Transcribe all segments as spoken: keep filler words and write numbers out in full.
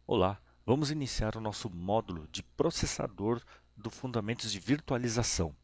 Olá, vamos iniciar o nosso módulo de processador do Fundamentos de Virtualização.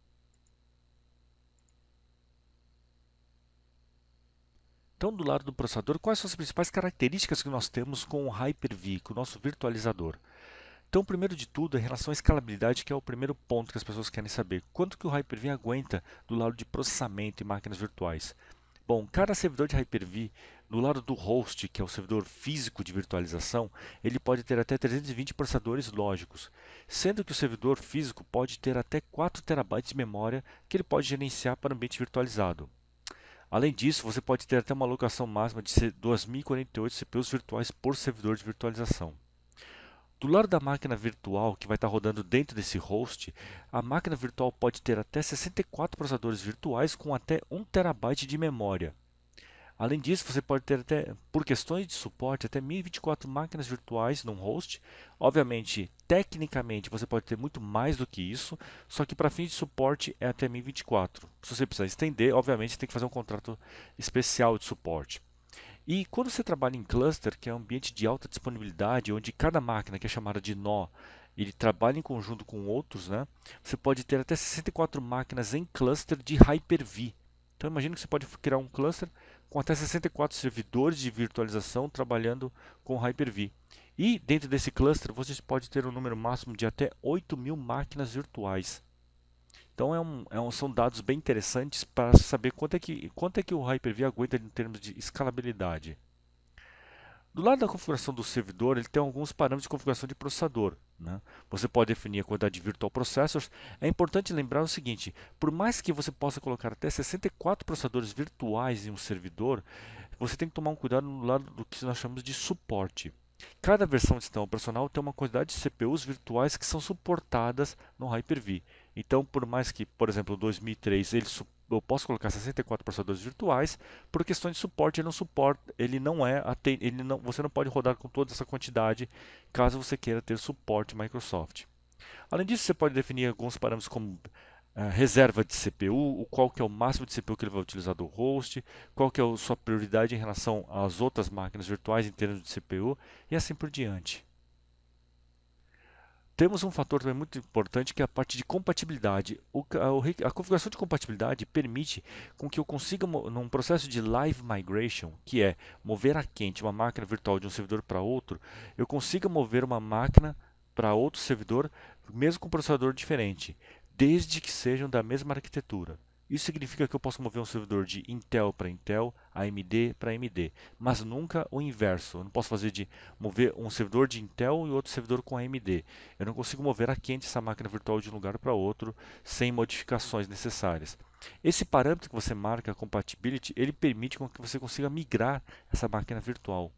Então, do lado do processador, quais são as principais características que nós temos com o Hyper-V, com o nosso virtualizador? Então, primeiro de tudo, é em relação à escalabilidade, que é o primeiro ponto que as pessoas querem saber. Quanto que o Hyper-V aguenta do lado de processamento em máquinas virtuais? Bom, cada servidor de Hyper-V, do lado do host, que é o servidor físico de virtualização, ele pode ter até trezentos e vinte processadores lógicos, sendo que o servidor físico pode ter até quatro terabytes de memória que ele pode gerenciar para o ambiente virtualizado. Além disso, você pode ter até uma alocação máxima de duas mil e quarenta e oito C P Us virtuais por servidor de virtualização. Do lado da máquina virtual que vai estar rodando dentro desse host, a máquina virtual pode ter até sessenta e quatro processadores virtuais com até um terabyte de memória. Além disso, você pode ter até, por questões de suporte, até mil e vinte e quatro máquinas virtuais num host. Obviamente, tecnicamente, você pode ter muito mais do que isso, só que para fins de suporte é até mil e vinte e quatro. Se você precisar estender, obviamente, você tem que fazer um contrato especial de suporte. E quando você trabalha em cluster, que é um ambiente de alta disponibilidade, onde cada máquina, que é chamada de nó, ele trabalha em conjunto com outros, né? Você pode ter até sessenta e quatro máquinas em cluster de Hyper-V. Então imagina que você pode criar um cluster com até sessenta e quatro servidores de virtualização trabalhando com Hyper-V. E dentro desse cluster você pode ter um número máximo de até oito mil máquinas virtuais. Então é um, é um- são dados bem interessantes para saber quanto é que, quanto é que o Hyper-V aguenta em termos de escalabilidade. Do lado da configuração do servidor, ele tem alguns parâmetros de configuração de processador, né? Você pode definir a quantidade de virtual processors. É importante lembrar o seguinte: por mais que você possa colocar até sessenta e quatro processadores virtuais em um servidor, você tem que tomar um cuidado no lado do que nós chamamos de suporte. Cada versão de sistema operacional tem uma quantidade de C P Us virtuais que são suportadas no Hyper-V. Então, por mais que, por exemplo, no dois mil e três ele eu posso colocar sessenta e quatro processadores virtuais, por questão de suporte ele não suporta, ele não é, ele não, você não pode rodar com toda essa quantidade caso você queira ter suporte Microsoft. Além disso, você pode definir alguns parâmetros como a reserva de C P U, o qual que é o máximo de C P U que ele vai utilizar do host, qual que é a sua prioridade em relação às outras máquinas virtuais em termos de C P U e assim por diante. Temos um fator também muito importante que é a parte de compatibilidade. O, a, a configuração de compatibilidade permite com que eu consiga, num processo de live migration, que é mover a quente uma máquina virtual de um servidor para outro, eu consiga mover uma máquina para outro servidor, mesmo com um processador diferente, desde que sejam da mesma arquitetura. Isso significa que eu posso mover um servidor de Intel para Intel, A M D para A M D, mas nunca o inverso. Eu não posso fazer de mover um servidor de Intel e outro servidor com A M D. Eu não consigo mover a quente essa máquina virtual de um lugar para outro sem modificações necessárias. Esse parâmetro que você marca, a compatibility, ele permite com que você consiga migrar essa máquina virtual.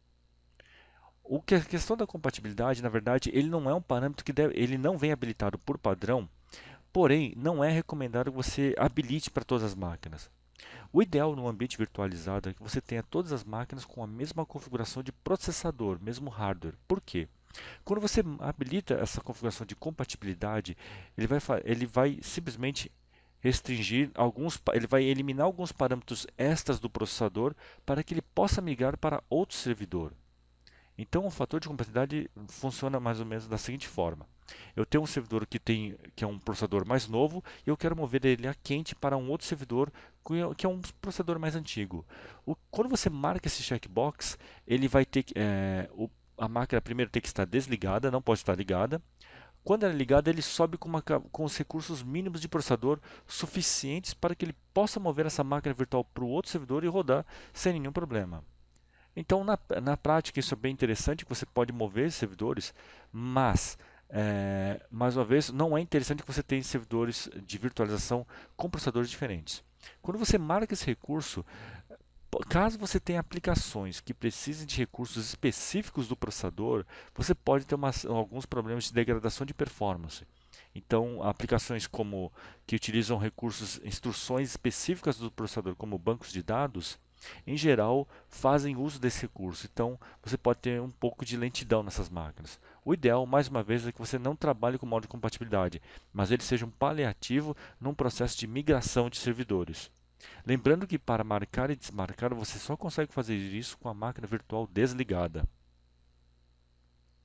O que a questão da compatibilidade, na verdade, ele não é um parâmetro que deve, ele não vem habilitado por padrão, porém não é recomendado que você habilite para todas as máquinas. O ideal no ambiente virtualizado é que você tenha todas as máquinas com a mesma configuração de processador, mesmo hardware. Por quê? Quando você habilita essa configuração de compatibilidade, ele vai, ele vai simplesmente restringir alguns, ele vai eliminar alguns parâmetros extras do processador para que ele possa migrar para outro servidor. Então, o fator de compatibilidade funciona mais ou menos da seguinte forma: eu tenho um servidor que tem que é um processador mais novo e eu quero mover ele a quente para um outro servidor que é um processador mais antigo. O, quando você marca esse checkbox, ele vai ter é, o, a máquina primeiro tem que estar desligada, não pode estar ligada. Quando ela é ligada, ele sobe com, uma, com os recursos mínimos de processador suficientes para que ele possa mover essa máquina virtual para o outro servidor e rodar sem nenhum problema. Então, na, na prática, isso é bem interessante, que você pode mover servidores, mas, é, mais uma vez, não é interessante que você tenha servidores de virtualização com processadores diferentes. Quando você marca esse recurso, caso você tenha aplicações que precisem de recursos específicos do processador, você pode ter umas, alguns problemas de degradação de performance. Então, aplicações como que utilizam recursos, instruções específicas do processador, como bancos de dados, em geral, fazem uso desse recurso. Então, você pode ter um pouco de lentidão nessas máquinas. O ideal, mais uma vez, é que você não trabalhe com modo de compatibilidade, mas ele seja um paliativo num processo de migração de servidores. Lembrando que para marcar e desmarcar você só consegue fazer isso com a máquina virtual desligada.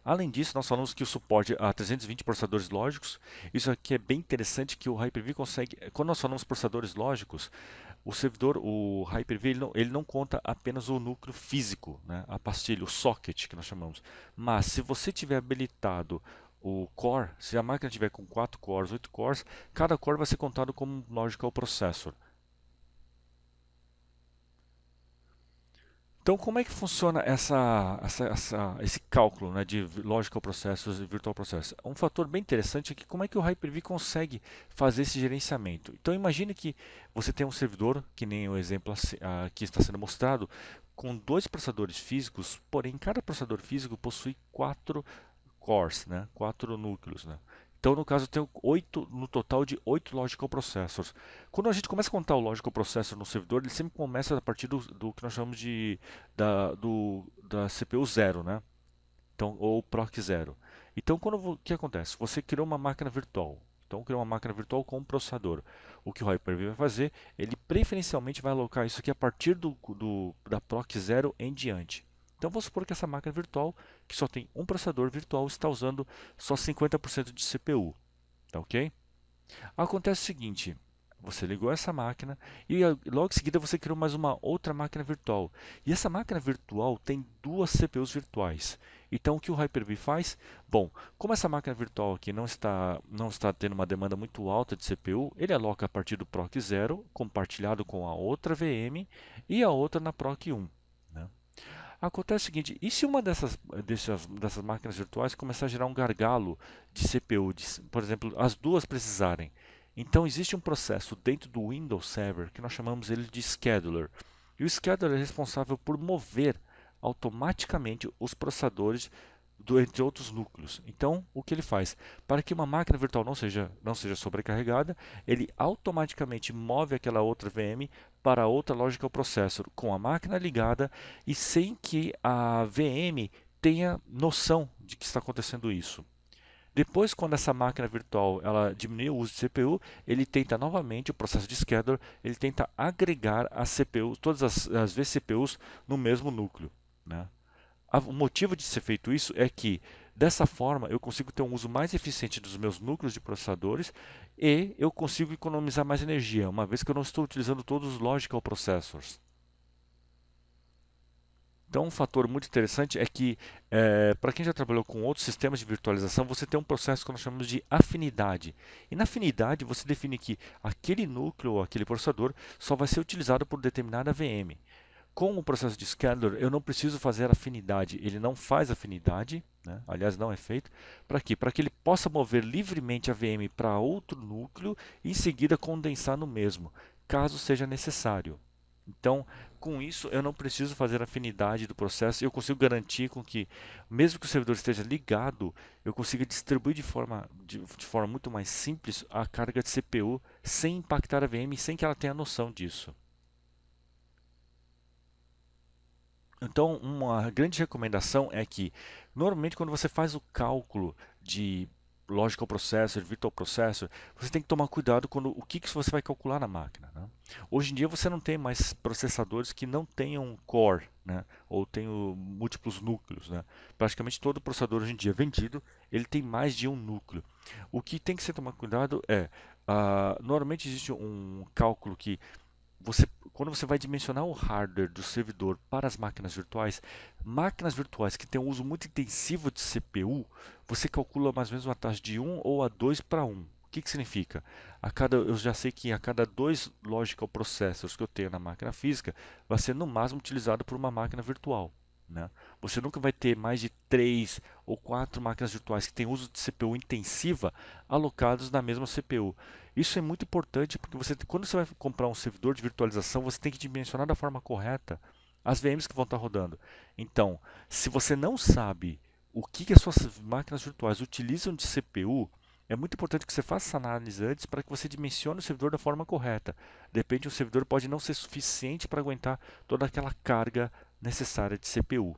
Além disso, nós falamos que o suporte a trezentos e vinte processadores lógicos, isso aqui é bem interessante que o Hyper-V consegue, quando nós falamos processadores lógicos, o servidor, o Hyper-V, ele não, ele não conta apenas o núcleo físico, né, a pastilha, o socket que nós chamamos. Mas se você tiver habilitado o core, se a máquina tiver com quatro cores, oito cores, cada core vai ser contado como um logical processor. Então, como é que funciona essa, essa- essa- esse cálculo, né, de logical processors e virtual processors? Um fator bem interessante é que como é que o Hyper-V consegue fazer esse gerenciamento. Então, imagine que você tem um servidor, que nem o exemplo aci- ah, que está sendo mostrado, com dois processadores físicos, porém cada processador físico possui quatro cores, né, quatro núcleos, né? Então, no caso, eu tenho oito, no total de oito logical processors. Quando a gente começa a contar o logical processor no servidor, ele sempre começa a partir do, do que nós chamamos de da, do, da C P U zero, né? Então, ou proc zero. Então, quando, vo- o que acontece? Você criou uma máquina virtual. Então, criou uma máquina virtual com um processador. O que o Hyper-V vai fazer? Ele preferencialmente vai alocar isso aqui a partir do, do, da proc zero em diante. Então, vamos supor que essa máquina virtual, que só tem um processador virtual, está usando só cinquenta por cento de C P U. Tá ok? Acontece o seguinte, você ligou essa máquina e ah, logo em seguida você criou mais uma outra máquina virtual. E essa máquina virtual tem duas C P Us virtuais. Então o que o Hyper-V faz? Bom, como essa máquina virtual aqui não está, não está tendo uma demanda muito alta de C P U, ele aloca a partir do proc zero, compartilhado com a outra V M e a outra na proc um. Né? Acontece o seguinte, e se uma dessas, dessas, dessas máquinas virtuais começar a gerar um gargalo de C P U, de, por exemplo, as duas precisarem? Então existe um processo dentro do Windows Server que nós chamamos ele de Scheduler. E o Scheduler é responsável por mover automaticamente os processadores do, entre outros núcleos. Então, o que ele faz? Para que uma máquina virtual não seja, não seja sobrecarregada, ele automaticamente move aquela outra V M para outra logical processor com a máquina ligada e sem que a V M tenha noção de que está acontecendo isso. Depois, quando essa máquina virtual ela diminui o uso de C P U, ele tenta novamente, o processo de scheduler, ele tenta agregar as C P Us, todas as, as V C P Us no mesmo núcleo. Né? O motivo de ser feito isso é que, dessa forma, eu consigo ter um uso mais eficiente dos meus núcleos de processadores e eu consigo economizar mais energia, uma vez que eu não estou utilizando todos os logical processors. Então, um fator muito interessante é que, é, para quem já trabalhou com outros sistemas de virtualização, você tem um processo que nós chamamos de afinidade. E na afinidade, você define que aquele núcleo ou aquele processador só vai ser utilizado por determinada V M. Com o processo de scheduler, eu não preciso fazer afinidade. Ele não faz afinidade, né? Aliás, não é feito. Para quê? Para que ele possa mover livremente a V M para outro núcleo e em seguida condensar no mesmo, caso seja necessário. Então, com isso, eu não preciso fazer afinidade do processo. Eu consigo garantir com que, mesmo que o servidor esteja ligado, eu consiga distribuir de forma, de, de forma muito mais simples a carga de C P U sem impactar a V M, sem que ela tenha noção disso. Então, uma grande recomendação é que, normalmente, quando você faz o cálculo de logical processor, virtual processor, você tem que tomar cuidado quando o que, que você vai calcular na máquina. Né? Hoje em dia, você não tem mais processadores que não tenham core, né? Ou tenham múltiplos núcleos. Né? Praticamente todo processador hoje em dia vendido, ele tem mais de um núcleo. O que tem que ser tomado cuidado é, ah, normalmente existe um cálculo que você, quando você vai dimensionar o hardware do servidor para as máquinas virtuais, máquinas virtuais que têm um uso muito intensivo de C P U, você calcula mais ou menos uma taxa de um ou a dois para um. O que, que significa? A cada, eu já sei que a cada dois logical processors que eu tenho na máquina física, vai ser no máximo utilizado por uma máquina virtual. Né? Você nunca vai ter mais de três ou quatro máquinas virtuais que têm uso de C P U intensiva alocados na mesma C P U. Isso é muito importante porque você, quando você vai comprar um servidor de virtualização, você tem que dimensionar da forma correta as V Ms que vão estar rodando. Então, se você não sabe o que, que as suas máquinas virtuais utilizam de C P U, é muito importante que você faça essa análise antes para que você dimensione o servidor da forma correta. De repente, o servidor pode não ser suficiente para aguentar toda aquela carga necessária de C P U.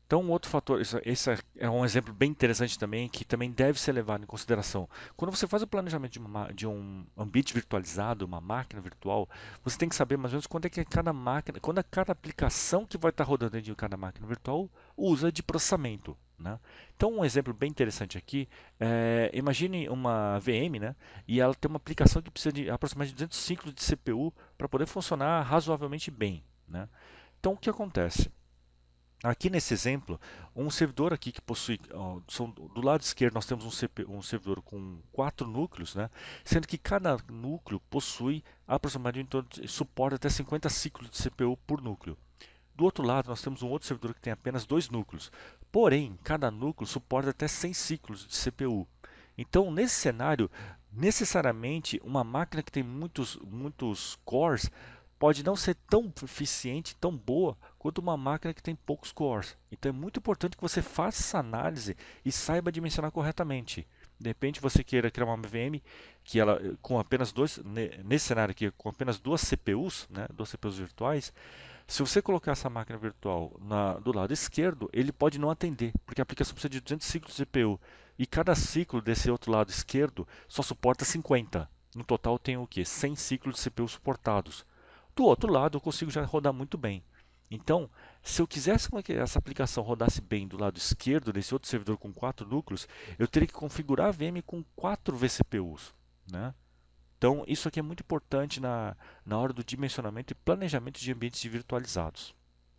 Então, um outro fator, isso- esse é um exemplo bem interessante também, que também deve ser levado em consideração. Quando você faz o planejamento de, uma ma- de um ambiente virtualizado, uma máquina virtual, você tem que saber mais ou menos quando é que cada máquina, quando é cada aplicação que vai estar rodando dentro de cada máquina virtual usa de processamento, né? Então, um exemplo bem interessante aqui, é, imagine uma V M, né? E ela tem uma aplicação que precisa de aproximadamente duzentos ciclos de C P U para poder funcionar razoavelmente bem, né? Então, o que acontece? Aqui nesse exemplo, um servidor aqui que possui, ó, são- do lado esquerdo nós temos um, C P um servidor com quatro núcleos, né? Sendo que cada núcleo possui aproximadamente em torno de- suporta até cinquenta ciclos de C P U por núcleo. Do outro lado nós temos um outro servidor que tem apenas dois núcleos, porém cada núcleo suporta até cem ciclos de C P U. Então nesse cenário, necessariamente uma máquina que tem muitos, muitos cores pode não ser tão eficiente, tão boa, quanto uma máquina que tem poucos cores. Então é muito importante que você faça essa análise e saiba dimensionar corretamente. De repente você queira criar uma V M que ela com apenas dois, nesse cenário aqui, com apenas duas C P Us, né, duas C P Us virtuais, se você colocar essa máquina virtual na, do lado esquerdo, ele pode não atender, porque a aplicação precisa de duzentos ciclos de C P U. E cada ciclo desse outro lado esquerdo só suporta cinquenta. No total tem o quê? cem ciclos de C P U suportados. Do outro lado, eu consigo já rodar muito bem. Então, se eu quisesse que essa aplicação rodasse bem do lado esquerdo desse outro servidor com quatro núcleos, eu teria que configurar a V M com quatro vCPUs, né? Então, isso aqui é muito importante na, na hora do dimensionamento e planejamento de ambientes virtualizados.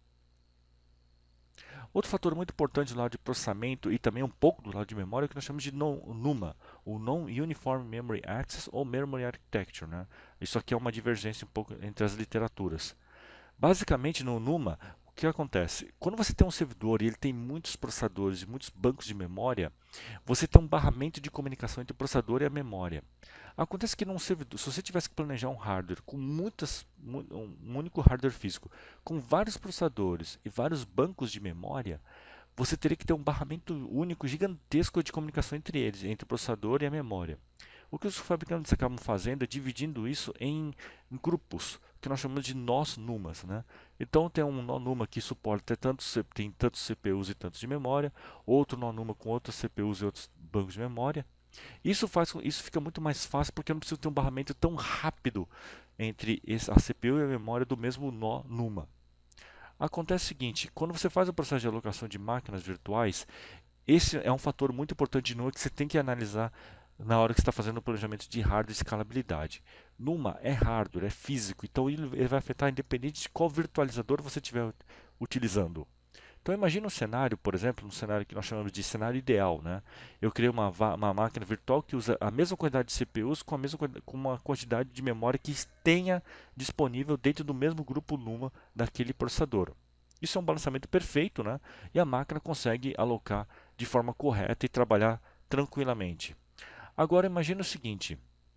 Outro fator muito importante do lado de processamento e também um pouco do lado de memória é o que nós chamamos de NUMA, o Non-Uniform Memory Access ou Memory Architecture, né? Isso aqui é uma divergência um pouco entre as literaturas. Basicamente, no NUMA, o que acontece? Quando você tem um servidor e ele tem muitos processadores e muitos bancos de memória, você tem um barramento de comunicação entre o processador e a memória. Acontece que num servidor, se você tivesse que planejar um hardware com muitas, um único hardware físico, com vários processadores e vários bancos de memória, você teria que ter um barramento único gigantesco de comunicação entre eles, entre o processador e a memória. O que os fabricantes acabam fazendo é dividindo isso em grupos, que nós chamamos de nós numas, né? Então tem um nó numa que suporta tantos, tem tantos C P Us e tantos de memória, outro nó numa com outros C P Us e outros bancos de memória. Isso faz, isso fica muito mais fácil porque eu não preciso ter um barramento tão rápido entre a C P U e a memória do mesmo nó numa. Acontece o seguinte, quando você faz o processo de alocação de máquinas virtuais, esse é um fator muito importante de NUMA que você tem que analisar na hora que você está fazendo o planejamento de hardware e escalabilidade. NUMA é hardware, é físico, então ele, ele vai afetar independente de qual virtualizador você estiver utilizando. Então imagine um cenário, por exemplo, um cenário que nós chamamos de cenário ideal, né? Eu criei uma, uma máquina virtual que usa a mesma quantidade de C P Us com, a mesma, com uma quantidade de memória que tenha disponível dentro do mesmo grupo NUMA daquele processador. Isso é um balanceamento perfeito, né? E a máquina consegue alocar de forma correta e trabalhar tranquilamente. Agora imagine o seguinte,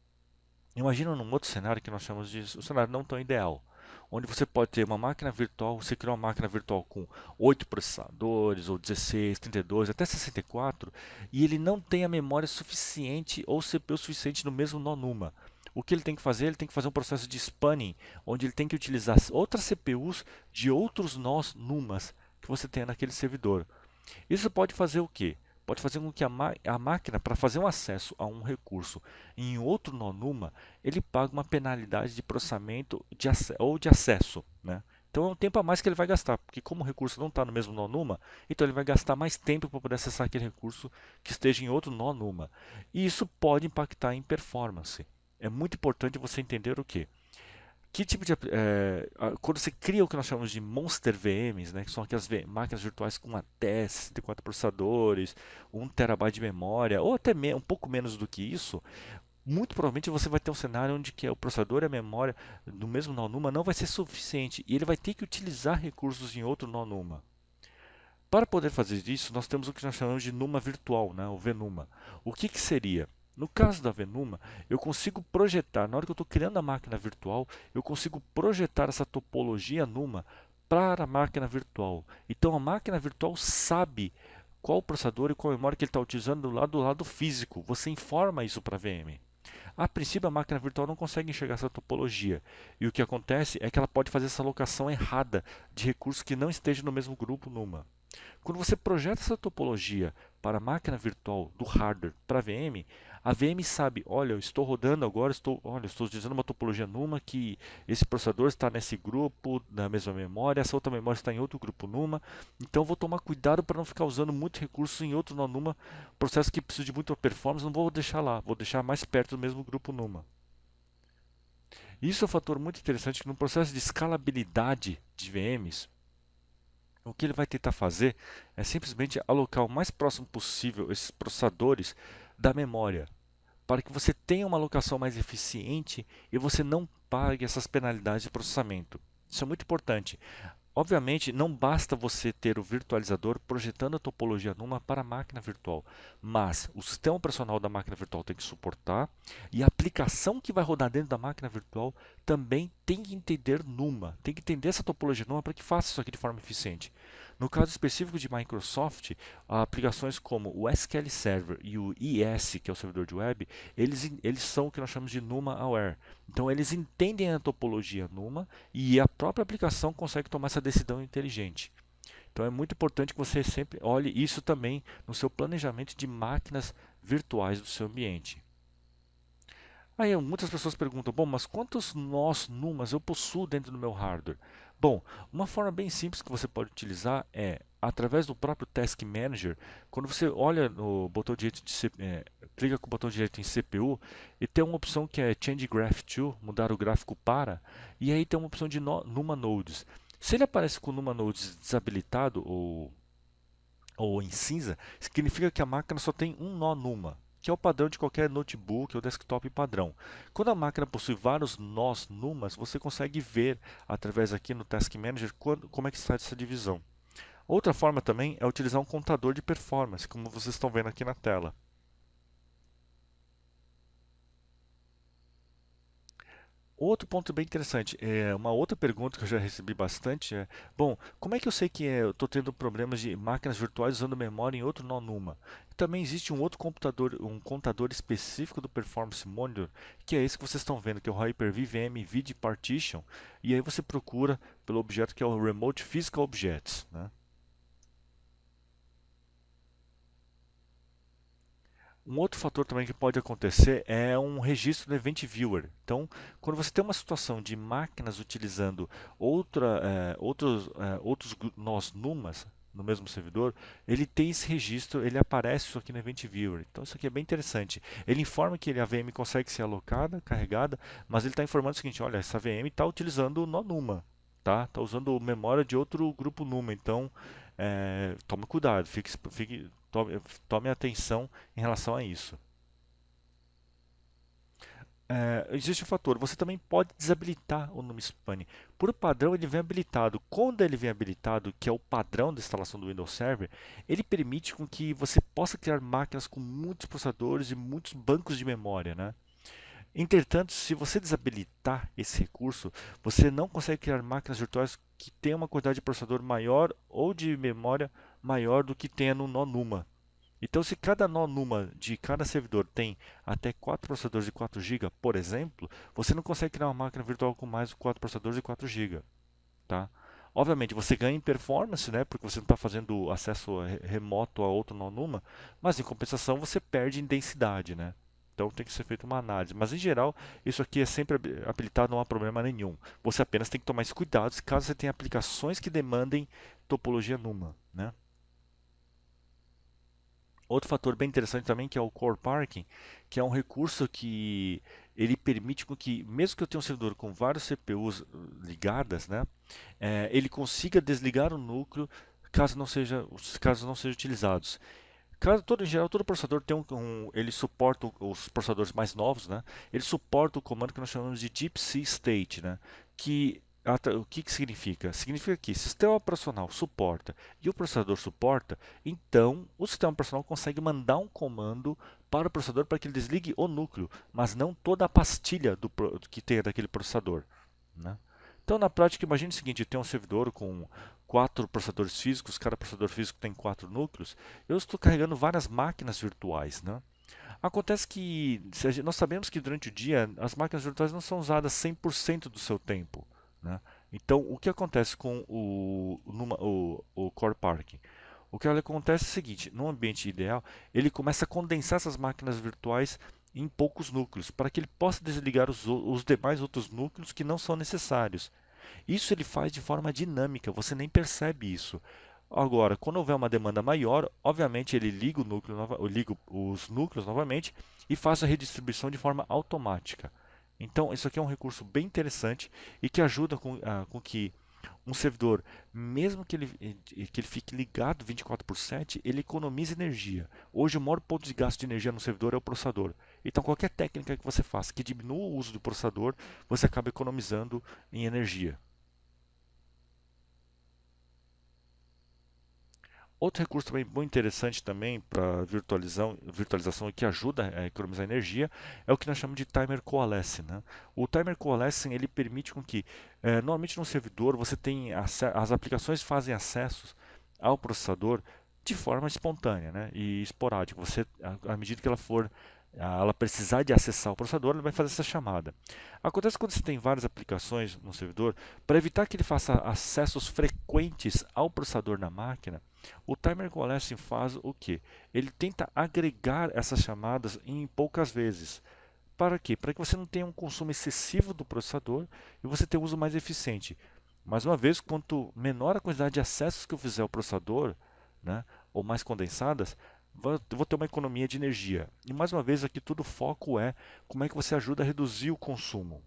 imagina num outro cenário que nós chamamos de um cenário não tão ideal, onde você pode ter uma máquina virtual, você cria uma máquina virtual com oito processadores, ou dezesseis, trinta e dois, até sessenta e quatro, e ele não tem a memória suficiente ou C P U suficiente no mesmo nó numa. O que ele tem que fazer? Ele tem que fazer um processo de spanning, onde ele tem que utilizar outras C P Us de outros nós numas que você tem naquele servidor. Isso pode fazer o quê? Pode fazer com que a, a máquina, para fazer um acesso a um recurso em outro nó numa, ele pague uma penalidade de processamento de ou de acesso, né? Então é um tempo a mais que ele vai gastar, porque como o recurso não está no mesmo nó numa, então ele vai gastar mais tempo para poder acessar aquele recurso que esteja em outro nó numa. E isso pode impactar em performance. É muito importante você entender o que? Que tipo de é, quando você cria o que nós chamamos de monster V Ms, né, que são aquelas máquinas virtuais com até sessenta e quatro processadores, um terabyte de memória, ou até um pouco menos do que isso, muito provavelmente você vai ter um cenário onde que o processador e a memória do mesmo nó numa não vai ser suficiente e ele vai ter que utilizar recursos em outro nó numa. Para poder fazer isso, nós temos o que nós chamamos de NUMA virtual, né, o VNUMA. O que, que seria? No caso da VNUMA, eu consigo projetar, na hora que eu estou criando a máquina virtual, eu consigo projetar essa topologia NUMA para a máquina virtual. Então a máquina virtual sabe qual processador e qual memória que ele está utilizando do lado do lado físico. Você informa isso para a V M. A princípio, a máquina virtual não consegue enxergar essa topologia. E o que acontece é que ela pode fazer essa alocação errada de recursos que não estejam no mesmo grupo NUMA. Quando você projeta essa topologia para a máquina virtual do hardware para a V M, a V M sabe, olha, eu estou rodando agora, estou, olha, estou utilizando uma topologia NUMA que esse processador está nesse grupo na mesma memória, essa outra memória está em outro grupo NUMA, então vou tomar cuidado para não ficar usando muito recurso em outro nó NUMA, processo que precisa de muita performance, não vou deixar lá, vou deixar mais perto do mesmo grupo NUMA. Isso é um fator muito interessante que no processo de escalabilidade de V Ms, o que ele vai tentar fazer é simplesmente alocar o mais próximo possível esses processadores da memória, para que você tenha uma alocação mais eficiente e você não pague essas penalidades de processamento. Isso é muito importante. Obviamente, não basta você ter o virtualizador projetando a topologia NUMA para a máquina virtual, mas o sistema operacional da máquina virtual tem que suportar e a aplicação que vai rodar dentro da máquina virtual também tem que entender NUMA, tem que entender essa topologia NUMA para que faça isso aqui de forma eficiente. No caso específico de Microsoft, aplicações como o S Q L Server e o I S, que é o servidor de web, eles, eles são o que nós chamamos de NUMA Aware. Então, eles entendem a topologia NUMA e a própria aplicação consegue tomar essa decisão inteligente. Então, é muito importante que você sempre olhe isso também no seu planejamento de máquinas virtuais do seu ambiente. Aí muitas pessoas perguntam, bom, mas quantos nós NUMAs eu possuo dentro do meu hardware? Bom, uma forma bem simples que você pode utilizar é, através do próprio Task Manager, quando você olha no botão direito de C, é, clica com o botão direito em C P U, e tem uma opção que é Change Graph to, mudar o gráfico para, e aí tem uma opção de no, NUMA Nodes. Se ele aparece com o NUMA Nodes desabilitado ou ou em cinza, significa que a máquina só tem um nó NUMA, que é o padrão de qualquer notebook ou desktop padrão. Quando a máquina possui vários nós NUMAs, você consegue ver através aqui no Task Manager quando, como é que está essa divisão. Outra forma também é utilizar um contador de performance, como vocês estão vendo aqui na tela. Outro ponto bem interessante, é uma outra pergunta que eu já recebi bastante é, bom, como é que eu sei que é, eu estou tendo problemas de máquinas virtuais usando memória em outro nó NUMA? Também existe um outro computador, um contador específico do Performance Monitor, que é esse que vocês estão vendo, que é o Hyper-V V M Vid Partition, e aí você procura pelo objeto que é o Remote Physical Objects, né? Um outro fator também que pode acontecer é um registro no Event Viewer. Então, quando você tem uma situação de máquinas utilizando outra, eh, outros, eh, outros gru- nós NUMAs no mesmo servidor, ele tem esse registro, ele aparece isso aqui no Event Viewer. Então, isso aqui é bem interessante. Ele informa que ele- a V M consegue ser alocada, carregada, mas ele está informando o seguinte: olha, essa V M está utilizando o nó NUMA, tá? Está usando memória de outro grupo NUMA. Então, eh, tome cuidado, fique, fique, tome, tome atenção em relação a isso. É, existe um fator, você também pode desabilitar o NumSpan. Por padrão, ele vem habilitado. Quando ele vem habilitado, que é o padrão da instalação do Windows Server, ele permite com que você possa criar máquinas com muitos processadores e muitos bancos de memória, né? Entretanto, se você desabilitar esse recurso, você não consegue criar máquinas virtuais que tenham uma quantidade de processador maior ou de memória maior do que tenha no nó NUMA. Então, se cada nó NUMA de cada servidor tem até quatro processadores de quatro gigas, por exemplo, você não consegue criar uma máquina virtual com mais de quatro processadores de quatro gigas, tá? Obviamente, você ganha em performance, né, porque você não está fazendo acesso remoto a outro nó NUMA, mas em compensação você perde em densidade, né? Então tem que ser feita uma análise. Mas em geral, isso aqui é sempre habilitado, não há problema nenhum. Você apenas tem que tomar esses cuidados caso você tenha aplicações que demandem topologia NUMA, né? Outro fator bem interessante também que é o Core Parking, que é um recurso que ele permite com que, mesmo que eu tenha um servidor com vários C P Us ligadas, né, eh, ele consiga desligar o núcleo caso não seja, os casos não sejam utilizados. Caso todo, em geral, todo processador tem um, um- ele suporta o- os processadores mais novos, né? Ele suporta o comando que nós chamamos de Deep Sea State, né? Que atra- o que que significa? Significa que se o sistema operacional suporta e o processador suporta, então o sistema operacional consegue mandar um comando para o processador para que ele desligue o núcleo, mas não toda a pastilha do, pro- que tem daquele processador, né? Então, na prática, imagine o seguinte: eu tenho um servidor com quatro processadores físicos, cada processador físico tem quatro núcleos, eu estou carregando várias máquinas virtuais, né? Acontece que se a gente- nós sabemos que durante o dia as máquinas virtuais não são usadas cem por cento do seu tempo, né? Então, o que acontece com o, numa- o, o Core Parking? O que acontece é o seguinte, no ambiente ideal, ele começa a condensar essas máquinas virtuais em poucos núcleos, para que ele possa desligar os, o- os demais outros núcleos que não são necessários. Isso ele faz de forma dinâmica, você nem percebe isso. Agora, quando houver uma demanda maior, obviamente ele liga, o núcleo, nova- liga os núcleos novamente e faz a redistribuição de forma automática. Então, isso aqui é um recurso bem interessante e que ajuda com, ah, com que um servidor, mesmo que ele, eh, que ele fique ligado vinte e quatro por sete, ele economiza energia. Hoje, o maior ponto de gasto de energia no servidor é o processador. Então, qualquer técnica que você faça que diminua o uso do processador, você acaba economizando em energia. Outro recurso também muito interessante também para virtualização, virtualização e que ajuda a economizar energia é o que nós chamamos de timer coalescing, né? O timer coalescing ele permite com que, eh, normalmente no servidor você tem as aplicações fazem acessos ao processador de forma espontânea, né? E esporádica. Você, à medida que ela for ela precisar de acessar o processador, ela vai fazer essa chamada. Acontece quando você tem várias aplicações no servidor, para evitar que ele faça acessos frequentes ao processador na máquina, o timer coalescing faz o quê? Ele tenta agregar essas chamadas em poucas vezes. Para quê? Para que você não tenha um consumo excessivo do processador e você tenha um uso mais eficiente. Mais uma vez, quanto menor a quantidade de acessos que eu fizer ao processador, né, ou mais condensadas, vou vou ter uma economia de energia. E mais uma vez, aqui tudo o foco é como é que você ajuda a reduzir o consumo.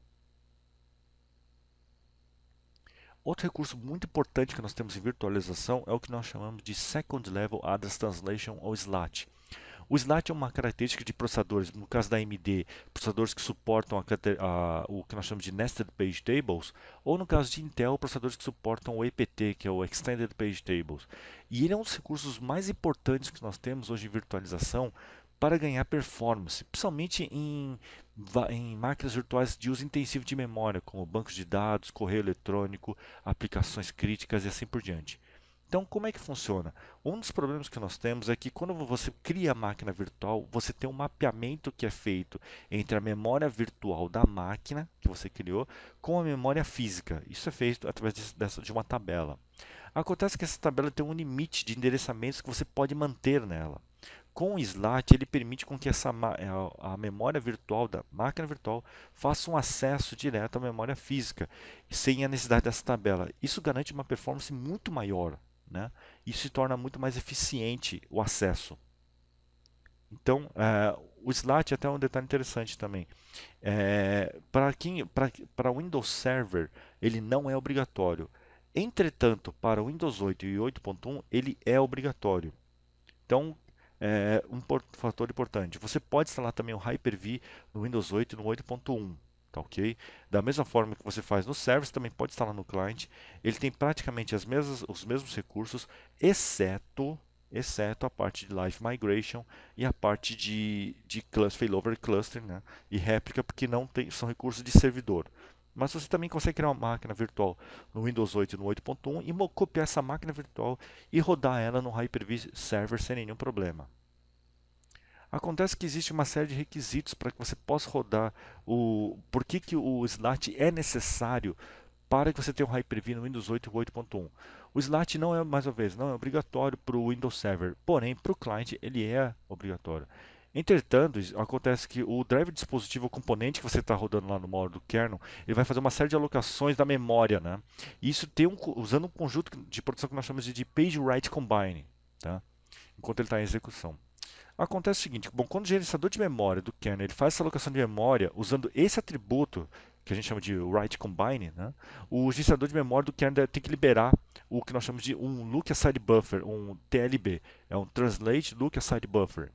Outro recurso muito importante que nós temos em virtualização é o que nós chamamos de Second Level Address Translation ou SLAT. O SLAT é uma característica de processadores, no caso da A M D, processadores que suportam a, a, o que nós chamamos de Nested Page Tables, ou no caso de Intel, processadores que suportam o E P T, que é o Extended Page Tables. E ele é um dos recursos mais importantes que nós temos hoje em virtualização para ganhar performance, principalmente em, em máquinas virtuais de uso intensivo de memória, como bancos de dados, correio eletrônico, aplicações críticas e assim por diante. Então, como é que funciona? Um dos problemas que nós temos é que quando você cria a máquina virtual, você tem um mapeamento que é feito entre a memória virtual da máquina que você criou com a memória física. Isso é feito através dessa, de uma tabela. Acontece que essa tabela tem um limite de endereçamentos que você pode manter nela. Com o SLAT, ele permite com que essa, a memória virtual da máquina virtual faça um acesso direto à memória física, sem a necessidade dessa tabela. Isso garante uma performance muito maior, né? Isso se torna muito mais eficiente o acesso. Então, é, o SLAT é até um detalhe interessante também. É, para quem, para o Windows Server, ele não é obrigatório. Entretanto, para o Windows oito e oito ponto um, ele é obrigatório. Então, é um fator importante. Você pode instalar também o Hyper-V no Windows oito e no oito ponto um. Tá, ok? Da mesma forma que você faz no server, você também pode instalar no cliente. Ele tem praticamente as mesmas, os mesmos recursos, exceto, exceto a parte de Live Migration e a parte de, de cluster, failover clustering, né? E réplica, porque não tem, são recursos de servidor. Mas você também consegue criar uma máquina virtual no Windows oito e no oito ponto um e copiar essa máquina virtual e rodar ela no Hyper-V Server sem nenhum problema. Acontece que existe uma série de requisitos para que você possa rodar o... Por que, que o SLAT é necessário para que você tenha um Hyper-V no Windows oito e oito ponto um? O SLAT não é, mais uma vez, não é obrigatório para o Windows Server, porém, para o cliente ele é obrigatório. Entretanto, acontece que o drive dispositivo, o componente que você está rodando lá no módulo do kernel, ele vai fazer uma série de alocações da memória, né? E isso tem um, usando um conjunto de produção que nós chamamos de Page Write Combine, tá? Enquanto ele está em execução. Acontece o seguinte, bom, quando o gerenciador de memória do kernel ele faz essa alocação de memória usando esse atributo que a gente chama de write combine, né? O gerenciador de memória do kernel tem que liberar o que nós chamamos de um look aside buffer, um T L B, é um translate look aside buffer.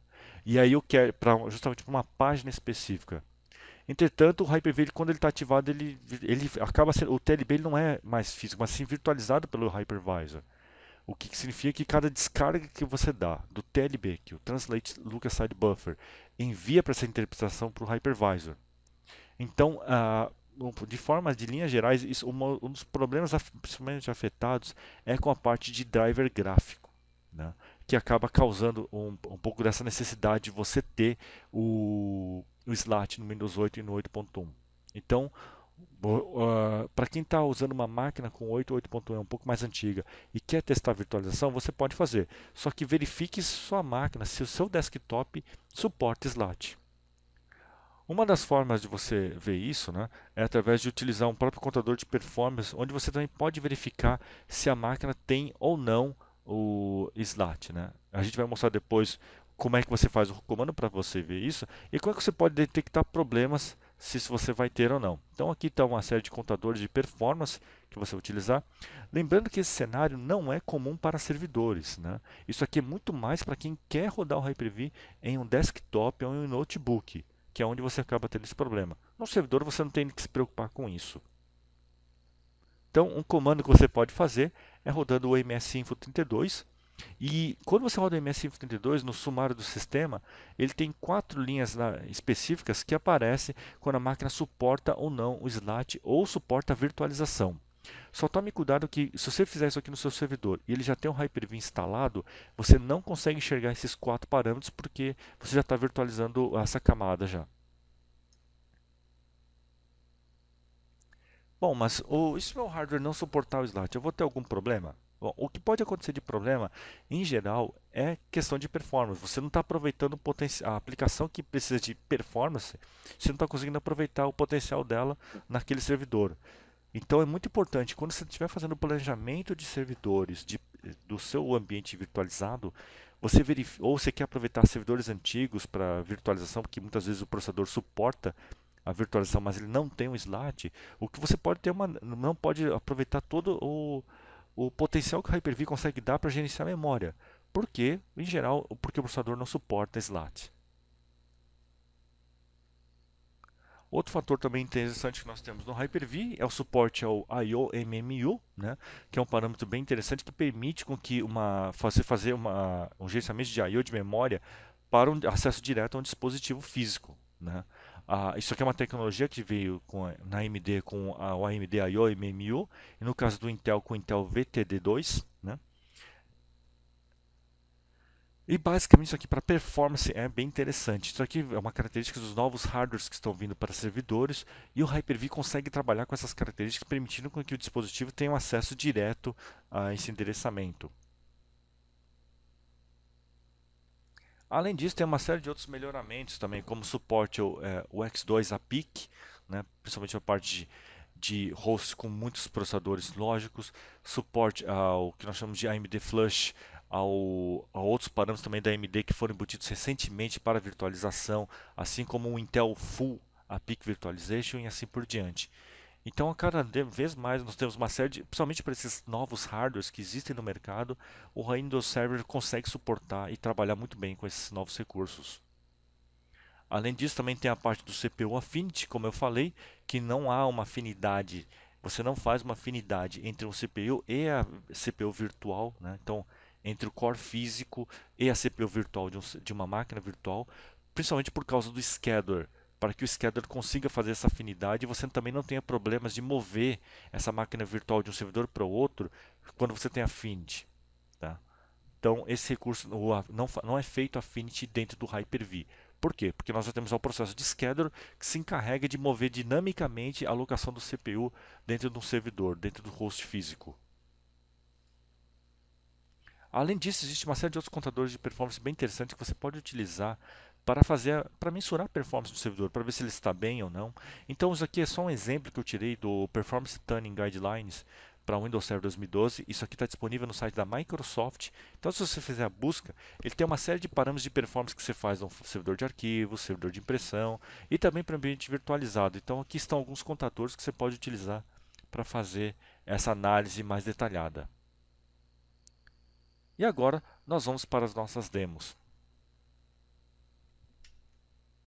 E aí eu quero para justamente para uma página específica. Entretanto, o Hyper-V, quando ele está ativado, ele, ele acaba sendo, o T L B ele não é mais físico, mas sim virtualizado pelo hypervisor. O que significa que cada descarga que você dá do T L B, que é o Translate Look Aside Buffer, envia para essa interpretação para o hypervisor. Então, ah, de forma de linhas gerais, isso, uma, um dos problemas principalmente afetados é com a parte de driver gráfico, né? Que acaba causando um, um pouco dessa necessidade de você ter o, o SLAT no Windows oito e no oito ponto um. Então, Para quem está usando uma máquina com oito, oito ponto um, é um pouco mais antiga e quer testar a virtualização, você pode fazer. Só que verifique se sua máquina, se o seu desktop suporta SLAT. Uma das formas de você ver isso, né, é através de utilizar um próprio contador de performance, onde você também pode verificar se a máquina tem ou não o SLAT, né? A gente vai mostrar depois como é que você faz o comando para você ver isso e como é que você pode detectar problemas se isso você vai ter ou não. Então aqui está uma série de contadores de performance que você vai utilizar. Lembrando que esse cenário não é comum para servidores, né? Isso aqui é muito mais para quem quer rodar o Hyper-V em um desktop ou em um notebook, que é onde você acaba tendo esse problema. No servidor você não tem que se preocupar com isso. Então, um comando que você pode fazer é rodando o M S Info trinta e dois. E quando você roda o M S Info trinta e dois no sumário do sistema, ele tem quatro linhas específicas que aparecem quando a máquina suporta ou não o SLAT ou suporta a virtualização. Só tome cuidado que se você fizer isso aqui no seu servidor e ele já tem um Hyper-V instalado, você não consegue enxergar esses quatro parâmetros porque você já está virtualizando essa camada já. Bom, mas o, e se meu hardware não suportar o SLAT, eu vou ter algum problema? Bom, o que pode acontecer de problema, em geral, é questão de performance. Você não está aproveitando o potencial, a aplicação que precisa de performance, você não está conseguindo aproveitar o potencial dela naquele servidor. Então é muito importante, quando você estiver fazendo o planejamento de servidores de, do seu ambiente virtualizado, você verifica, ou você quer aproveitar servidores antigos para virtualização, porque muitas vezes o processador suporta a virtualização, mas ele não tem um SLAT, o que você pode ter uma, não pode aproveitar todo o, o potencial que o Hyper-V consegue dar para gerenciar a memória. Por quê? Em geral, porque o processador não suporta SLAT. Outro fator também interessante que nós temos no Hyper-V é o suporte ao I O M M U, né, que é um parâmetro bem interessante que permite com que uma, você fazer uma, um gerenciamento de I O de memória para um acesso direto a um dispositivo físico, né. Ah, isso aqui é uma tecnologia que veio com, na A M D com a, o A M D I O M M U e no caso do Intel com o Intel V T D dois, né. E basicamente isso aqui para performance é bem interessante. Isso aqui é uma característica dos novos hardwares que estão vindo para servidores e o Hyper-V consegue trabalhar com essas características, permitindo com que o dispositivo tenha um acesso direto a esse endereçamento. Além disso, tem uma série de outros melhoramentos também, como suporte ao é, o X dois A P I C, né, principalmente a parte de, de hosts com muitos processadores lógicos, suporte ao que nós chamamos de A M D Flush, ao, a outros parâmetros também da A M D que foram embutidos recentemente para virtualização, assim como o Intel Full A P I C Virtualization e assim por diante. Então, a cada vez mais nós temos uma série de, principalmente para esses novos hardwares que existem no mercado, o Windows Server consegue suportar e trabalhar muito bem com esses novos recursos. Além disso, também tem a parte do C P U Affinity, como eu falei, que não há uma afinidade, você não faz uma afinidade entre um C P U e a C P U virtual, né? Então, entre o core físico e a C P U virtual de, um, de uma máquina virtual, principalmente por causa do scheduler, para que o scheduler consiga fazer essa afinidade e você também não tenha problemas de mover essa máquina virtual de um servidor para o outro quando você tem Affinity. Tá? Então, esse recurso não, não é feito Affinity dentro do Hyper-V. Por quê? Porque nós já temos o processo de scheduler que se encarrega de mover dinamicamente a alocação do C P U dentro de um servidor, dentro do host físico. Além disso, existe uma série de outros contadores de performance bem interessantes que você pode utilizar para fazer, para mensurar a performance do servidor, para ver se ele está bem ou não. Então, isso aqui é só um exemplo que eu tirei do Performance Tuning Guidelines para o Windows Server dois mil e doze. Isso aqui está disponível no site da Microsoft. Então, se você fizer a busca, ele tem uma série de parâmetros de performance que você faz no servidor de arquivos, servidor de impressão e também para o ambiente virtualizado. Então, aqui estão alguns contadores que você pode utilizar para fazer essa análise mais detalhada. E agora nós vamos para as nossas demos.